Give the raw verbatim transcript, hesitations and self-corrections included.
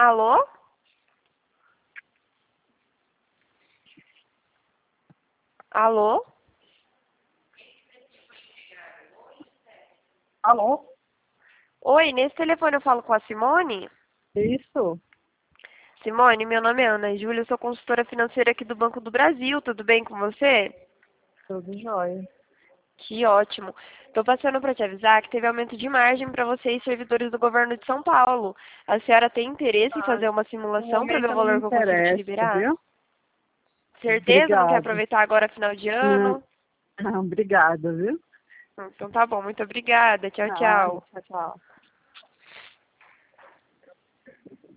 Alô? Alô? Alô? Oi, nesse telefone eu falo com a Simone? Isso, Simone, meu nome é Ana Júlia, eu sou consultora financeira aqui do Banco do Brasil, tudo bem com você? tudo jóia. Que ótimo. Estou passando para te avisar que teve aumento de margem para vocês, servidores do governo de São Paulo. A senhora tem interesse em Ah, fazer uma no simulação para ver momento o eu não me valor que eu consigo te interesso, liberar? viu? Certeza? Não quer Obrigado. aproveitar agora final de Não, ano? não, obrigada, viu? Então tá bom, muito obrigada. Tchau, Nada, tchau. tchau, tchau.